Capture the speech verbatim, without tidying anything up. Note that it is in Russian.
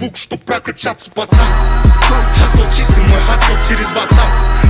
звук, чтоб прокачаться, пацан. Хасл чистый, мой хасл через ватсап.